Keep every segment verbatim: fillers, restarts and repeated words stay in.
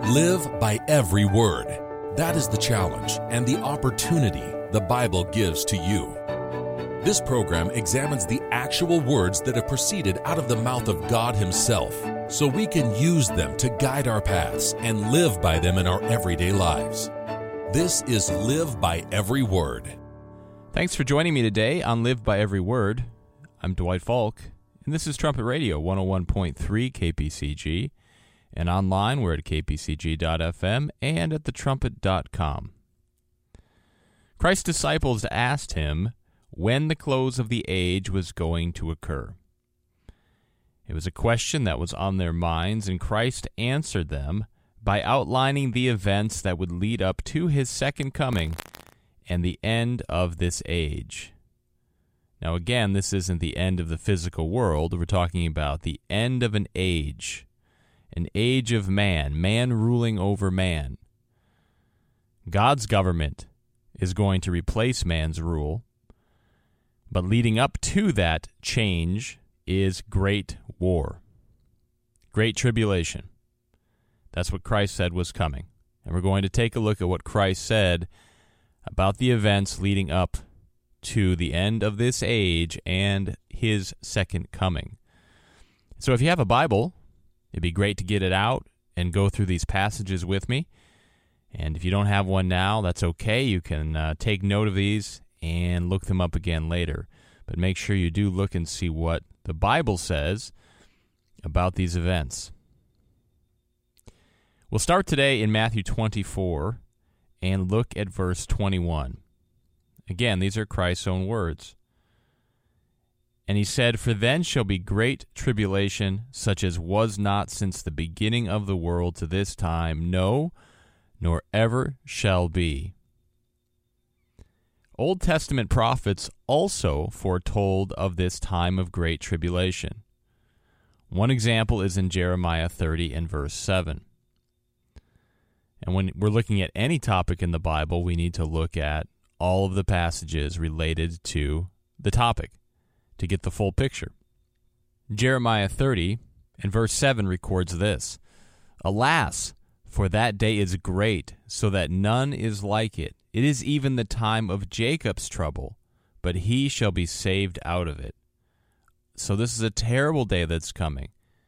Live by every word. That is the challenge and the opportunity the Bible gives to you. This program examines the actual words that have proceeded out of the mouth of God Himself, so we can use them to guide our paths and live by them in our everyday lives. This is Live by Every Word. Thanks for joining me today on Live by Every Word. I'm Dwight Falk, and this is Trumpet Radio one oh one point three K P C G. And online, we're at k p c g dot f m and at the trumpet dot com. Christ's disciples asked Him when the close of the age was going to occur. It was a question that was on their minds, and Christ answered them by outlining the events that would lead up to His second coming and the end of this age. Now again, this isn't the end of the physical world. We're talking about the end of an age. An age of man, man ruling over man. God's government is going to replace man's rule, but leading up to that change is great war, great tribulation. That's what Christ said was coming. And we're going to take a look at what Christ said about the events leading up to the end of this age and His second coming. So if you have a Bible, it'd be great to get it out and go through these passages with me. And if you don't have one now, that's okay. You can uh, take note of these and look them up again later. But make sure you do look and see what the Bible says about these events. We'll start today in Matthew twenty-four and look at verse twenty-one. Again, these are Christ's own words. And He said, "For then shall be great tribulation, such as was not since the beginning of the world to this time, no, nor ever shall be." Old Testament prophets also foretold of this time of great tribulation. One example is in Jeremiah thirty and verse seven. And when we're looking at any topic in the Bible, we need to look at all of the passages related to the topic to get the full picture. Jeremiah thirty and verse seven records this: "Alas, for that day is great, so that none is like it. It is even the time of Jacob's trouble, but he shall be saved out of it." So this is a terrible day that's coming,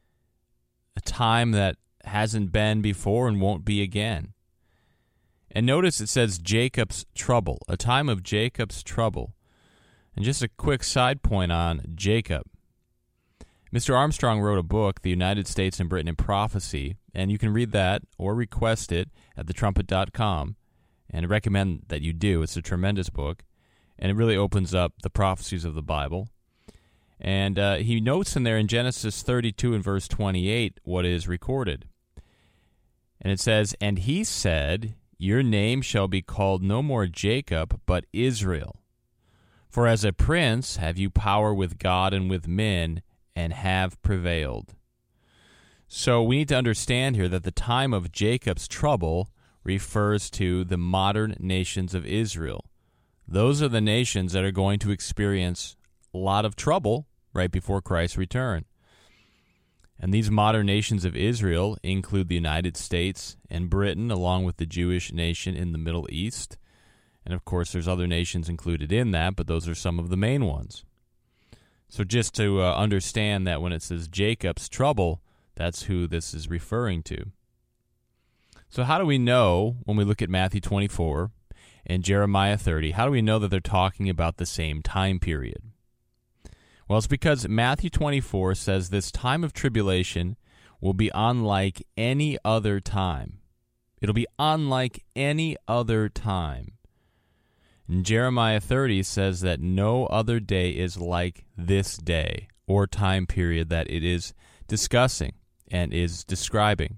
a time that hasn't been before and won't be again. And notice it says Jacob's trouble, a time of Jacob's trouble. And just a quick side point on Jacob. Mister Armstrong wrote a book, The United States and Britain in Prophecy, and you can read that or request it at the trumpet dot com, and I recommend that you do. It's a tremendous book, and it really opens up the prophecies of the Bible. And uh, he notes in there in Genesis thirty-two and verse twenty-eight what is recorded. And it says, "And he said, Your name shall be called no more Jacob, but Israel. For as a prince have you power with God and with men, and have prevailed." So we need to understand here that the time of Jacob's trouble refers to the modern nations of Israel. Those are the nations that are going to experience a lot of trouble right before Christ's return. And these modern nations of Israel include the United States and Britain, along with the Jewish nation in the Middle East. And, of course, there's other nations included in that, but those are some of the main ones. So just to uh, understand that when it says Jacob's trouble, that's who this is referring to. So how do we know, when we look at Matthew twenty-four and Jeremiah thirty, how do we know that they're talking about the same time period? Well, it's because Matthew twenty-four says this time of tribulation will be unlike any other time. It'll be unlike any other time. And Jeremiah thirty says that no other day is like this day or time period that it is discussing and is describing.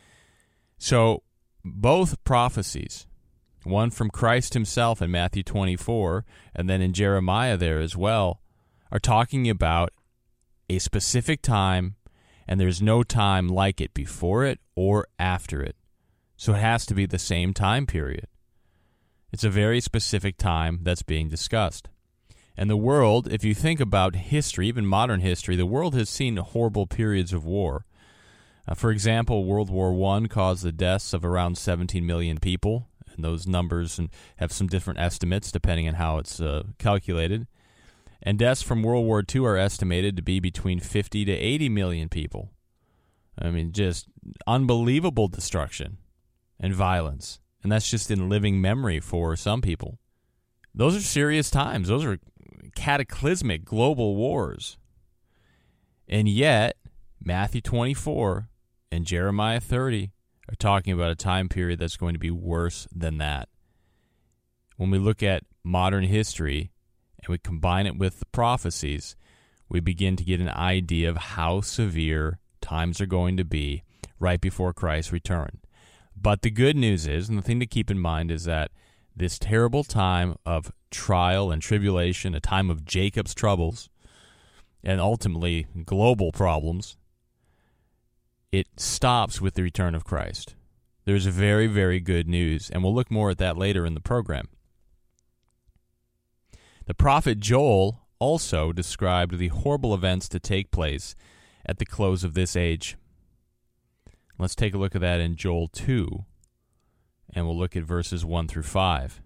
So both prophecies, one from Christ Himself in Matthew twenty-four and then in Jeremiah there as well, are talking about a specific time, and there's no time like it before it or after it. So it has to be the same time period. It's a very specific time that's being discussed. And the world, if you think about history, even modern history, the world has seen horrible periods of war. Uh, for example, World War One caused the deaths of around seventeen million people, and those numbers have some different estimates depending on how it's uh, calculated. And deaths from World War Two are estimated to be between fifty to eighty million people. I mean, just unbelievable destruction and violence. And that's just in living memory for some people. Those are serious times. Those are cataclysmic global wars. And yet, Matthew twenty-four and Jeremiah thirty are talking about a time period that's going to be worse than that. When we look at modern history and we combine it with the prophecies, we begin to get an idea of how severe times are going to be right before Christ's return. But the good news is, and the thing to keep in mind, is that this terrible time of trial and tribulation, a time of Jacob's troubles, and ultimately global problems, it stops with the return of Christ. There's very, very good news, and we'll look more at that later in the program. The prophet Joel also described the horrible events to take place at the close of this age. Let's take a look at that in Joel two, and we'll look at verses one through five.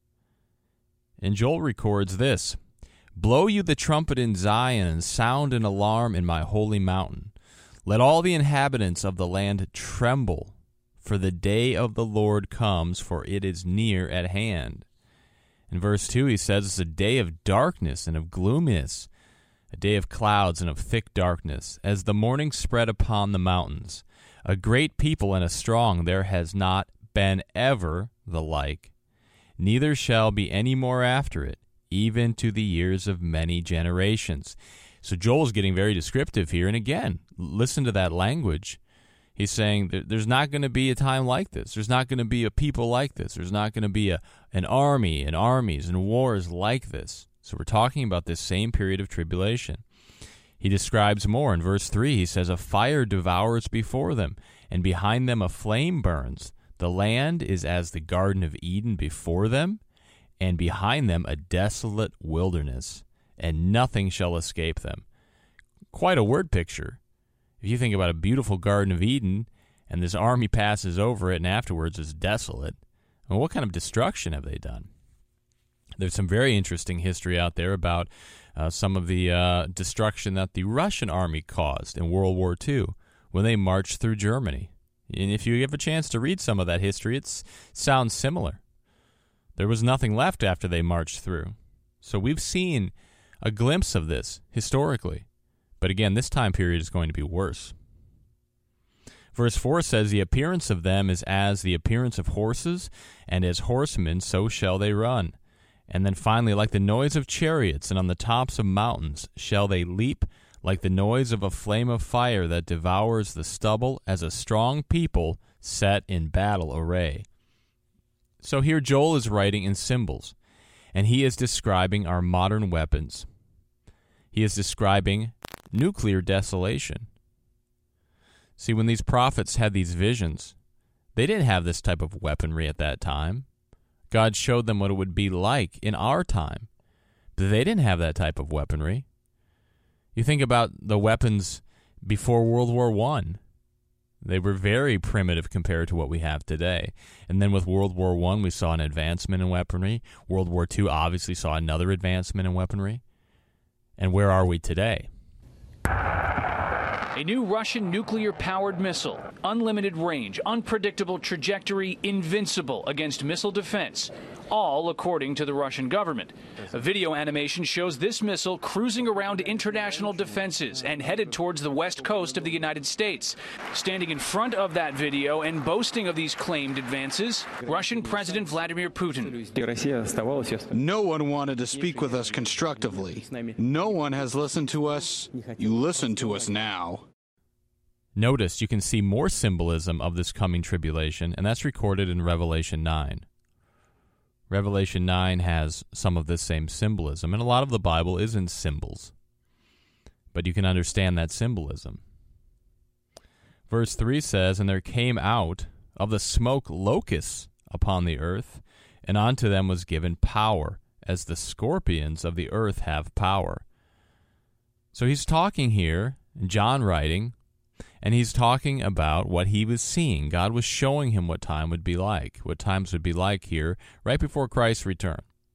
And Joel records this: "Blow you the trumpet in Zion, and sound an alarm in my holy mountain. Let all the inhabitants of the land tremble, for the day of the Lord comes, for it is near at hand." In verse two, he says it's a day of darkness and of gloominess, a day of clouds and of thick darkness, as the morning spread upon the mountains. A great people and a strong, there has not been ever the like. Neither shall be any more after it, even to the years of many generations. So Joel's getting very descriptive here, and again, listen to that language. He's saying there's not going to be a time like this. There's not going to be a people like this. There's not going to be a an army and armies and wars like this. So we're talking about this same period of tribulation. He describes more in verse three. He says, "A fire devours before them, and behind them a flame burns. The land is as the Garden of Eden before them, and behind them a desolate wilderness, and nothing shall escape them." Quite a word picture. If you think about a beautiful Garden of Eden, and this army passes over it, and afterwards is desolate, well, what kind of destruction have they done? There's some very interesting history out there about uh, some of the uh, destruction that the Russian army caused in World War Two when they marched through Germany. And if you have a chance to read some of that history, it sounds similar. There was nothing left after they marched through. So we've seen a glimpse of this historically. But again, this time period is going to be worse. Verse four says, "The appearance of them is as the appearance of horses, and as horsemen so shall they run. And then finally, like the noise of chariots, and on the tops of mountains shall they leap, like the noise of a flame of fire that devours the stubble, as a strong people set in battle array." So here Joel is writing in symbols, and he is describing our modern weapons. He is describing nuclear desolation. See, when these prophets had these visions, they didn't have this type of weaponry at that time. God showed them what it would be like in our time, but they didn't have that type of weaponry. You think about the weapons before World War One. They were very primitive compared to what we have today. And then with World War One, we saw an advancement in weaponry. World War Two obviously saw another advancement in weaponry. And where are we today? A new Russian nuclear-powered missile, unlimited range, unpredictable trajectory, invincible against missile defense, all according to the Russian government. A video animation shows this missile cruising around international defenses and headed towards the west coast of the United States. Standing in front of that video and boasting of these claimed advances, Russian President Vladimir Putin. No one wanted to speak with us constructively. No one has listened to us. You listen to us now. Notice you can see more symbolism of this coming tribulation, and that's recorded in Revelation nine. Revelation nine has some of this same symbolism, and a lot of the Bible is in symbols. But you can understand that symbolism. Verse three says, "And there came out of the smoke locusts upon the earth, and unto them was given power, as the scorpions of the earth have power." So he's talking here, John writing, And he's talking about what he was seeing. God was showing him what time would be like, what times would be like here, right before Christ's return.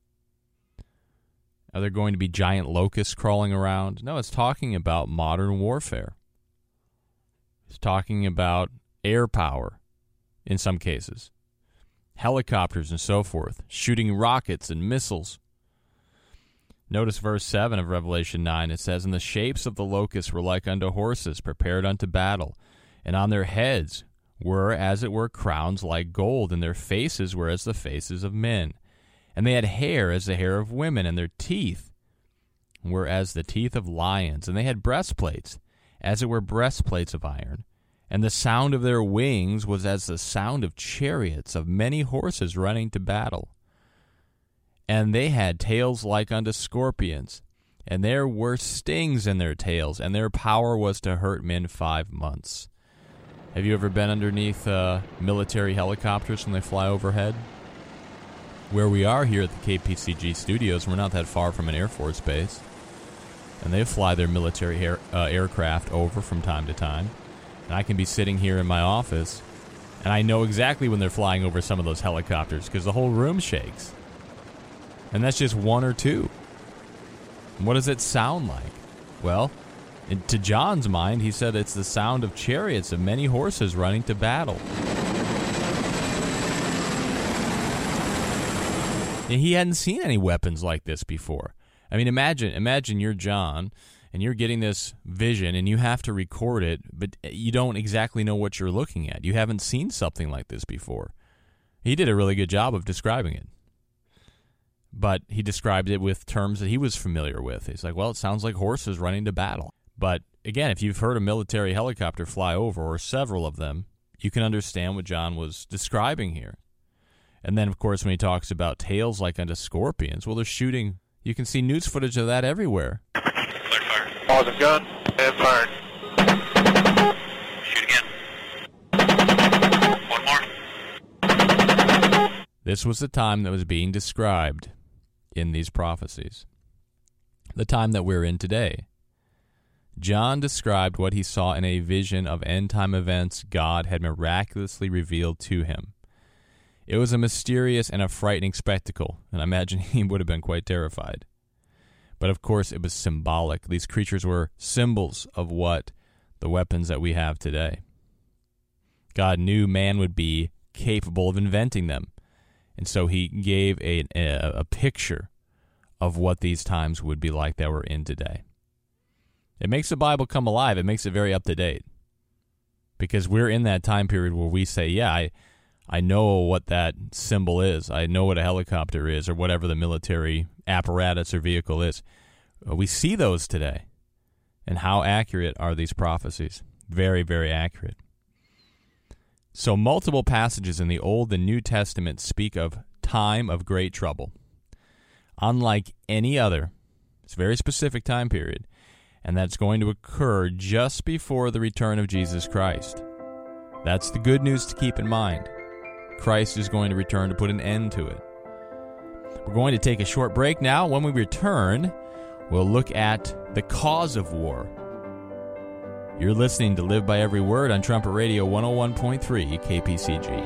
Are there going to be giant locusts crawling around? No, it's talking about modern warfare. It's talking about air power in some cases, helicopters and so forth, shooting rockets and missiles. Notice verse seven of Revelation nine. It says, "And the shapes of the locusts were like unto horses prepared unto battle, and on their heads were as it were crowns like gold, and their faces were as the faces of men. And they had hair as the hair of women, and their teeth were as the teeth of lions. And they had breastplates, as it were breastplates of iron. And the sound of their wings was as the sound of chariots of many horses running to battle. And they had tails like unto scorpions, and there were stings in their tails, and their power was to hurt men five months." Have you ever been underneath uh, military helicopters when they fly overhead? Where we are here at the K P C G studios, we're not that far from an Air Force base, and they fly their military air, uh, aircraft over from time to time. And I can be sitting here in my office, and I know exactly when they're flying over some of those helicopters because the whole room shakes. And that's just one or two. What does it sound like? Well, in, to John's mind, he said it's the sound of chariots of many horses running to battle. And he hadn't seen any weapons like this before. I mean, imagine, imagine you're John, and you're getting this vision, and you have to record it, but you don't exactly know what you're looking at. You haven't seen something like this before. He did a really good job of describing it. But he described it with terms that he was familiar with. He's like, well, it sounds like horses running to battle. But again, if you've heard a military helicopter fly over, or several of them, you can understand what John was describing here. And then, of course, when he talks about tails like unto scorpions, well, they're shooting. You can see news footage of that everywhere. Clear fire. Pause the gun. And fired. Shoot again. One more. This was the time that was being described in these prophecies. The time that we're in today. John described what he saw in a vision of end-time events God had miraculously revealed to him. It was a mysterious and a frightening spectacle, and I imagine he would have been quite terrified. But of course, it was symbolic. These creatures were symbols of what the weapons that we have today. God knew man would be capable of inventing them, and so he gave a, a, a picture of what these times would be like that we're in today. It makes the Bible come alive. It makes it very up to date. Because we're in that time period where we say, yeah, I, I know what that symbol is. I know what a helicopter is, or whatever the military apparatus or vehicle is. We see those today. And how accurate are these prophecies? Very, very accurate. So multiple passages in the Old and New Testament speak of time of great trouble. Unlike any other, it's a very specific time period, and that's going to occur just before the return of Jesus Christ. That's the good news to keep in mind. Christ is going to return to put an end to it. We're going to take a short break now. When we return, we'll look at the cause of war. You're listening to Live by Every Word on Trumpet Radio one oh one point three K P C G.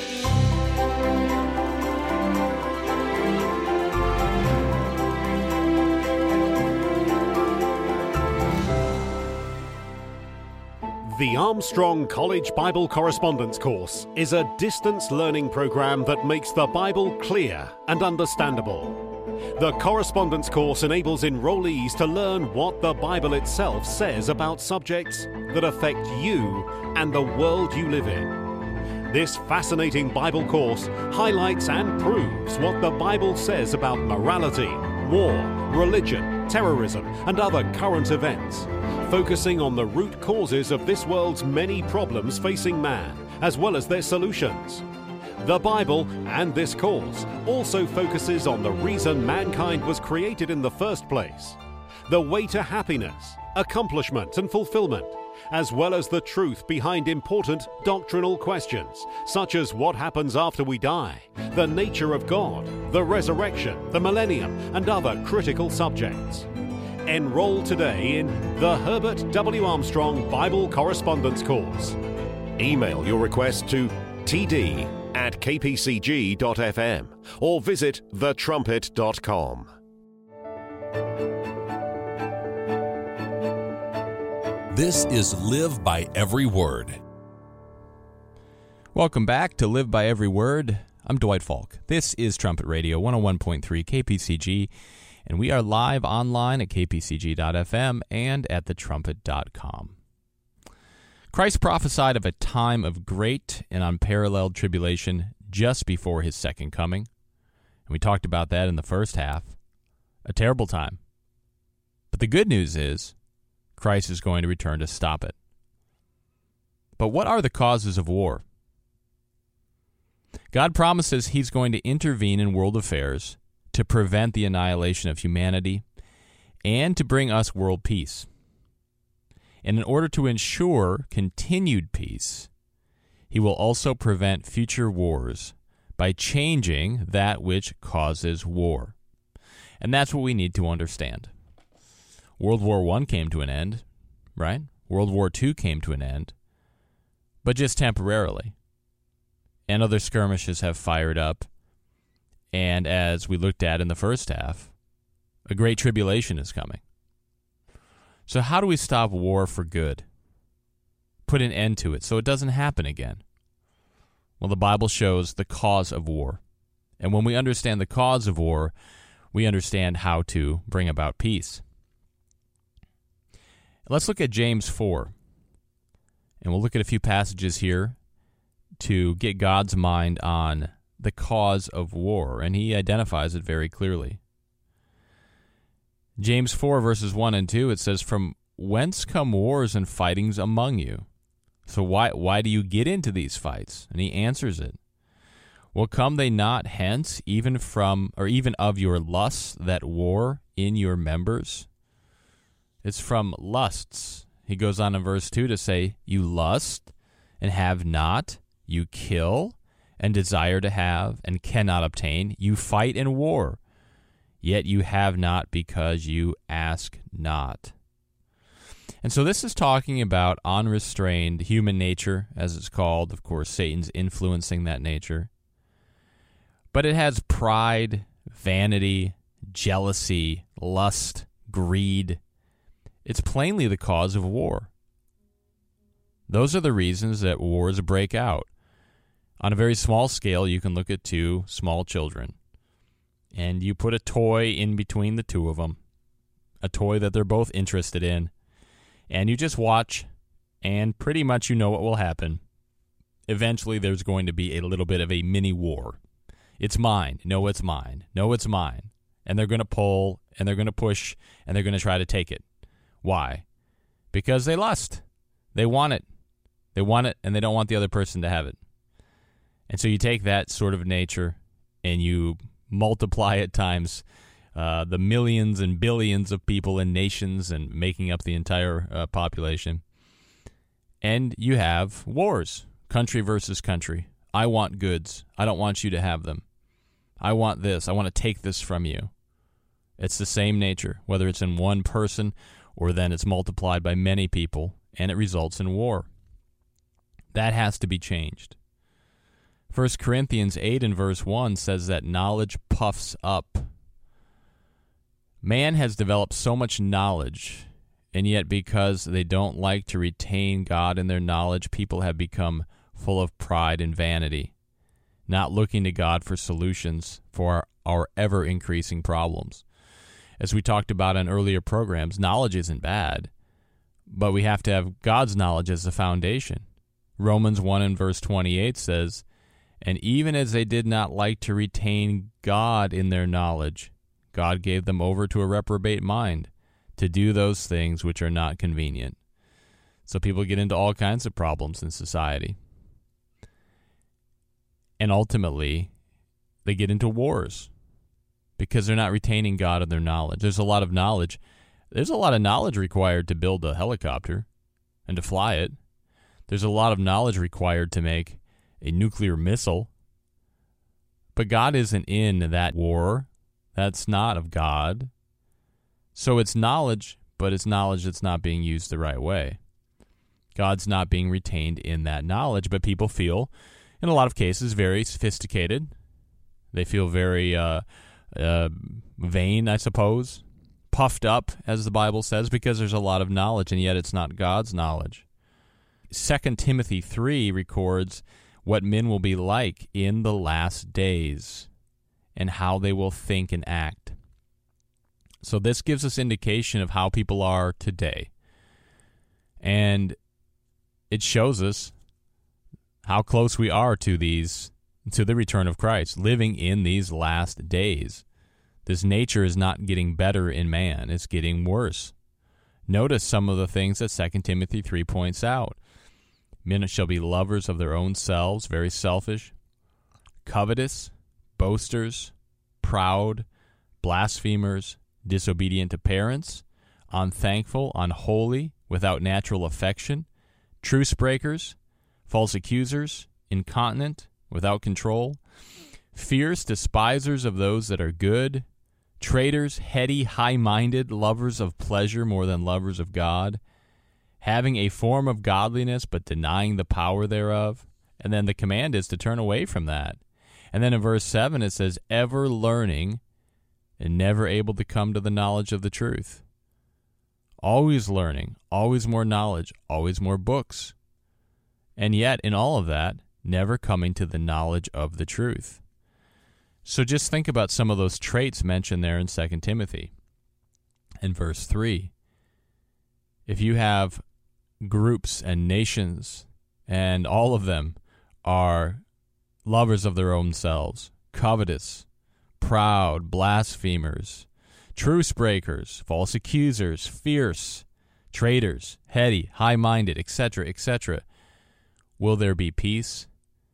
The Armstrong College Bible Correspondence Course is a distance learning program that makes the Bible clear and understandable. The correspondence course enables enrollees to learn what the Bible itself says about subjects that affect you and the world you live in. This fascinating Bible course highlights and proves what the Bible says about morality, war, religion, terrorism, and other current events, focusing on the root causes of this world's many problems facing man, as well as their solutions. The Bible and this course also focuses on the reason mankind was created in the first place, the way to happiness, accomplishment, and fulfillment, as well as the truth behind important doctrinal questions, such as what happens after we die, the nature of God, the resurrection, the millennium, and other critical subjects. Enroll today in the Herbert W. Armstrong Bible Correspondence Course. Email your request to td at k p c g dot f m or visit the trumpet dot com. This is Live by Every Word. Welcome back to Live by Every Word. I'm Dwight Falk. This is Trumpet Radio one oh one point three K P C G, and we are live online at k p c g dot f m and at the trumpet dot com. Christ prophesied of a time of great and unparalleled tribulation just before his second coming, and we talked about that in the first half. A terrible time. But the good news is Christ is going to return to stop it. But what are the causes of war? God promises he's going to intervene in world affairs to prevent the annihilation of humanity and to bring us world peace. And in order to ensure continued peace, he will also prevent future wars by changing that which causes war. And that's what we need to understand. World War One came to an end, right? World War Two came to an end, but just temporarily. And other skirmishes have fired up. And as we looked at in the first half, a great tribulation is coming. So how do we stop war for good? Put an end to it so it doesn't happen again? Well, the Bible shows the cause of war. And when we understand the cause of war, we understand how to bring about peace. Let's look at James four, and we'll look at a few passages here to get God's mind on the cause of war, and he identifies it very clearly. James four, verses one and two, it says, "From whence come wars and fightings among you?" So why why do you get into these fights? And he answers it. "Well, come they not hence, even from, or even of your lusts that war in your members?" It's from lusts. He goes on in verse two to say, "You lust and have not, you kill and desire to have and cannot obtain. You fight and war, yet you have not because you ask not." And so this is talking about unrestrained human nature, as it's called. Of course, Satan's influencing that nature. But it has pride, vanity, jealousy, lust, greed. It's plainly the cause of war. Those are the reasons that wars break out. On a very small scale, you can look at two small children, and you put a toy in between the two of them, a toy that they're both interested in, and you just watch, and pretty much you know what will happen. Eventually, there's going to be a little bit of a mini war. It's mine. No, it's mine. No, it's mine. And they're going to pull, and they're going to push, and they're going to try to take it. Why? Because they lust. They want it. They want it, and they don't want the other person to have it. And so you take that sort of nature, and you multiply it times uh, the millions and billions of people and nations and making up the entire uh, population. And you have wars, country versus country. I want goods. I don't want you to have them. I want this. I want to take this from you. It's the same nature, whether it's in one person or then it's multiplied by many people, and it results in war. That has to be changed. First Corinthians eight and verse one says that knowledge puffs up. Man has developed so much knowledge, and yet because they don't like to retain God in their knowledge, people have become full of pride and vanity, not looking to God for solutions for our, our ever-increasing problems. As we talked about in earlier programs, knowledge isn't bad, but we have to have God's knowledge as the foundation. Romans one and verse twenty-eight says, "And even as they did not like to retain God in their knowledge, God gave them over to a reprobate mind to do those things which are not convenient." So people get into all kinds of problems in society. And ultimately, they get into wars because they're not retaining God in their knowledge. There's a lot of knowledge. There's a lot of knowledge required to build a helicopter and to fly it. There's a lot of knowledge required to make a nuclear missile. But God isn't in that war. That's not of God. So it's knowledge, but it's knowledge that's not being used the right way. God's not being retained in that knowledge, but people feel, in a lot of cases, very sophisticated. They feel very uh, uh, vain, I suppose, puffed up, as the Bible says, because there's a lot of knowledge, and yet it's not God's knowledge. Second Timothy three records what men will be like in the last days and how they will think and act. So this gives us indication of how people are today. And it shows us how close we are to these, to the return of Christ, living in these last days. This nature is not getting better in man, it's getting worse. Notice some of the things that Second Timothy three points out. Men shall be lovers of their own selves, very selfish, covetous, boasters, proud, blasphemers, disobedient to parents, unthankful, unholy, without natural affection, truce breakers, false accusers, incontinent, without control, fierce, despisers of those that are good, traitors, heady, high-minded, lovers of pleasure more than lovers of God, having a form of godliness but denying the power thereof. And then the command is to turn away from that. And then in verse seven it says, ever learning and never able to come to the knowledge of the truth. Always learning, always more knowledge, always more books. And yet, in all of that, never coming to the knowledge of the truth. So just think about some of those traits mentioned there in Second Timothy. In verse three, if you have groups and nations, and all of them are lovers of their own selves, covetous, proud, blasphemers, truce breakers, false accusers, fierce, traitors, heady, high-minded, et cetera, et cetera, will there be peace?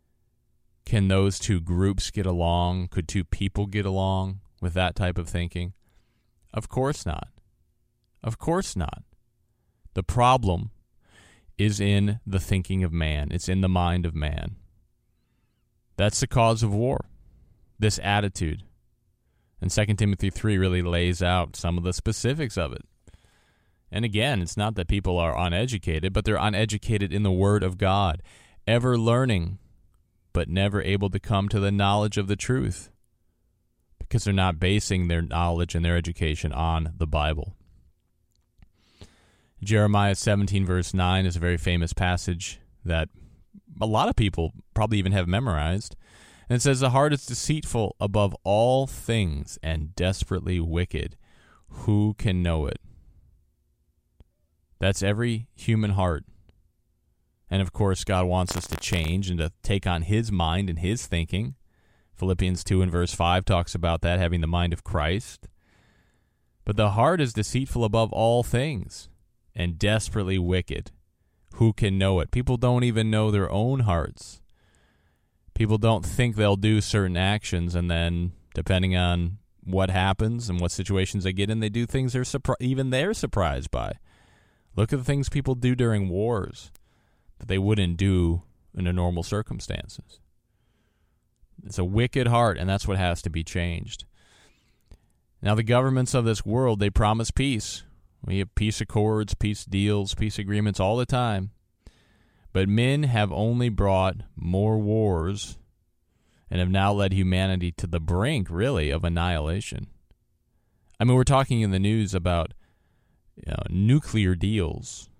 Can those two groups get along? Could two people get along with that type of thinking? Of course not. Of course not. The problem is in the thinking of man. It's in the mind of man. That's the cause of war, this attitude. And Second Timothy three really lays out some of the specifics of it. And again, it's not that people are uneducated, but they're uneducated in the Word of God, ever learning, but never able to come to the knowledge of the truth, because they're not basing their knowledge and their education on the Bible. Jeremiah seventeen, verse nine is a very famous passage that a lot of people probably even have memorized. And it says, the heart is deceitful above all things and desperately wicked. Who can know it? That's every human heart. And of course, God wants us to change and to take on His mind and His thinking. Philippians two and verse five talks about that, having the mind of Christ. But the heart is deceitful above all things and desperately wicked. Who can know it? People don't even know their own hearts. People don't think they'll do certain actions, and then, depending on what happens and what situations they get in, they do things they're surpri- even they're surprised by. Look at the things people do during wars that they wouldn't do under normal circumstances. It's a wicked heart, and that's what has to be changed. Now, the governments of this world, they promise peace. We have peace accords, peace deals, peace agreements all the time. But men have only brought more wars and have now led humanity to the brink, really, of annihilation. I mean, we're talking in the news about you know, nuclear deals.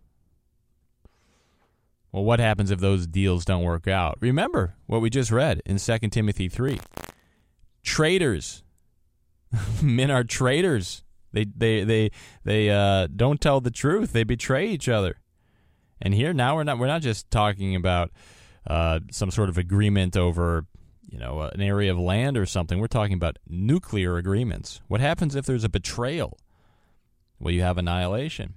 Well, what happens if those deals don't work out? Remember what we just read in Second Timothy three. Traitors. Men are traitors. They they they they uh, don't tell the truth. They betray each other. And here now we're not we're not just talking about uh, some sort of agreement over you know an area of land or something. We're talking about nuclear agreements. What happens if there's a betrayal? Well, you have annihilation.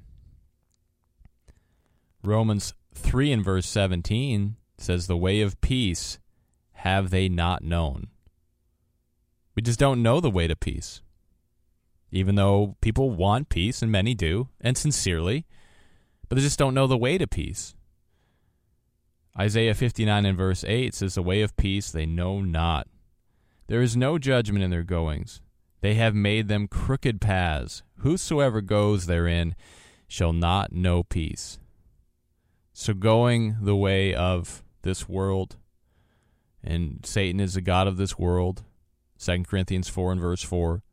Romans three and verse seventeen says, the way of peace have they not known. We just don't know the way to peace. Even though people want peace, and many do, and sincerely, but they just don't know the way to peace. Isaiah fifty-nine and verse eight says, the way of peace they know not. There is no judgment in their goings. They have made them crooked paths. Whosoever goes therein shall not know peace. So going the way of this world, and Satan is the god of this world, Second Corinthians four and verse four,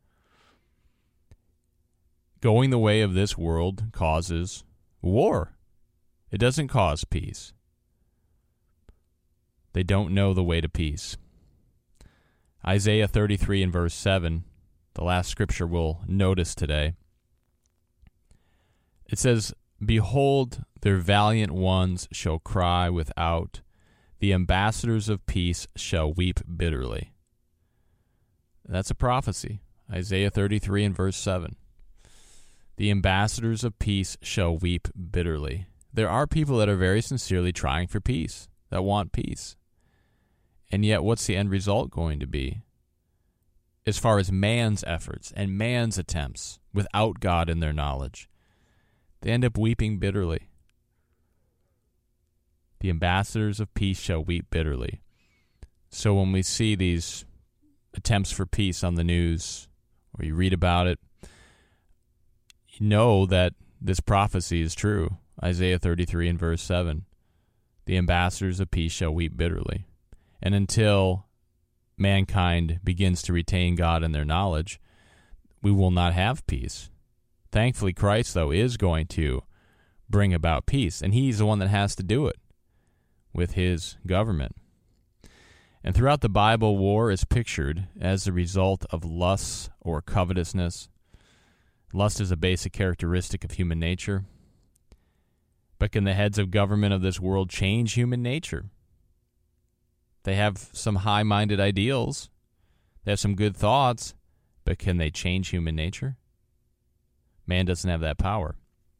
going the way of this world causes war. It doesn't cause peace. They don't know the way to peace. Isaiah thirty-three and verse seven, the last scripture we'll notice today. It says, "Behold, their valiant ones shall cry without, the ambassadors of peace shall weep bitterly." That's a prophecy. Isaiah thirty-three and verse seven. The ambassadors of peace shall weep bitterly. There are people that are very sincerely trying for peace, that want peace. And yet, what's the end result going to be? As far as man's efforts and man's attempts, without God in their knowledge, they end up weeping bitterly. The ambassadors of peace shall weep bitterly. So when we see these attempts for peace on the news, or you read about it, you know that this prophecy is true. Isaiah thirty-three and verse seven. The ambassadors of peace shall weep bitterly. And until mankind begins to retain God in their knowledge, we will not have peace. Thankfully, Christ, though, is going to bring about peace, and he's the one that has to do it with his government. And throughout the Bible, war is pictured as the result of lust or covetousness. Lust is a basic characteristic of human nature. But can the heads of government of this world change human nature? They have some high-minded ideals. They have some good thoughts. But can they change human nature? Man doesn't have that power.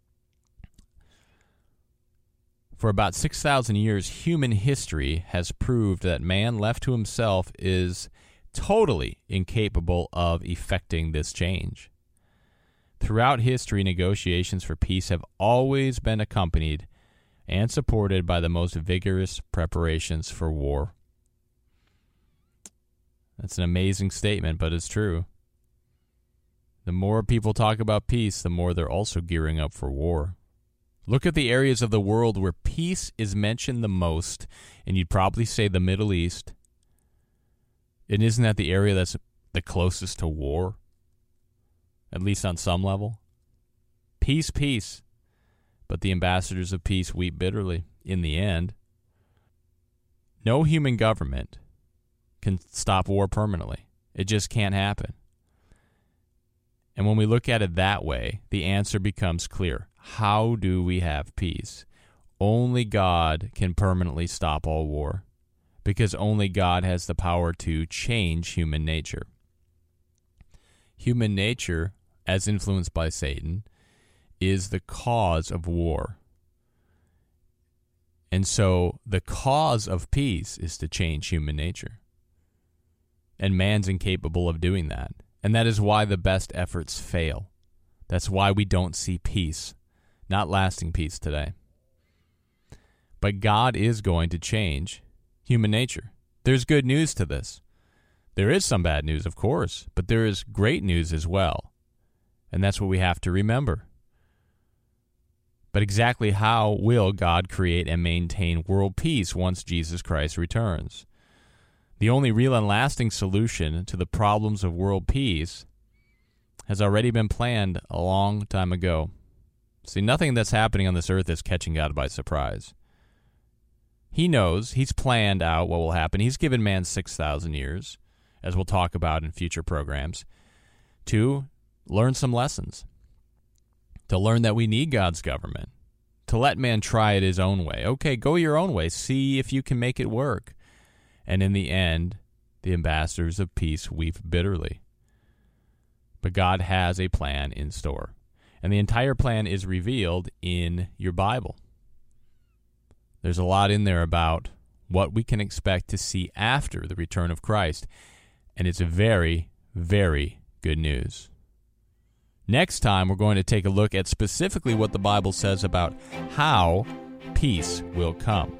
For about six thousand years, human history has proved that man left to himself is totally incapable of effecting this change. Throughout history, negotiations for peace have always been accompanied and supported by the most vigorous preparations for war. That's an amazing statement, but it's true. The more people talk about peace, the more they're also gearing up for war. Look at the areas of the world where peace is mentioned the most, and you'd probably say the Middle East. And isn't that the area that's the closest to war? At least on some level. Peace, peace. But the ambassadors of peace weep bitterly in the end. No human government can stop war permanently. It just can't happen. And when we look at it that way, the answer becomes clear. How do we have peace? Only God can permanently stop all war, because only God has the power to change human nature. Human nature, as influenced by Satan, is the cause of war. And so the cause of peace is to change human nature. And man's incapable of doing that. And that is why the best efforts fail. That's why we don't see peace, not lasting peace today. But God is going to change human nature. There's good news to this. There is some bad news, of course, but there is great news as well. And that's what we have to remember. But exactly how will God create and maintain world peace once Jesus Christ returns? The only real and lasting solution to the problems of world peace has already been planned a long time ago. See, nothing that's happening on this earth is catching God by surprise. He knows, he's planned out what will happen. He's given man six thousand years, as we'll talk about in future programs, to learn some lessons, to learn that we need God's government, to let man try it his own way. Okay, go your own way. See if you can make it work. And in the end, the ambassadors of peace weep bitterly. But God has a plan in store. And the entire plan is revealed in your Bible. There's a lot in there about what we can expect to see after the return of Christ. And it's very, very good news. Next time, we're going to take a look at specifically what the Bible says about how peace will come.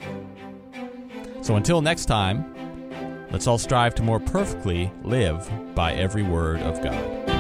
So until next time, let's all strive to more perfectly live by every word of God.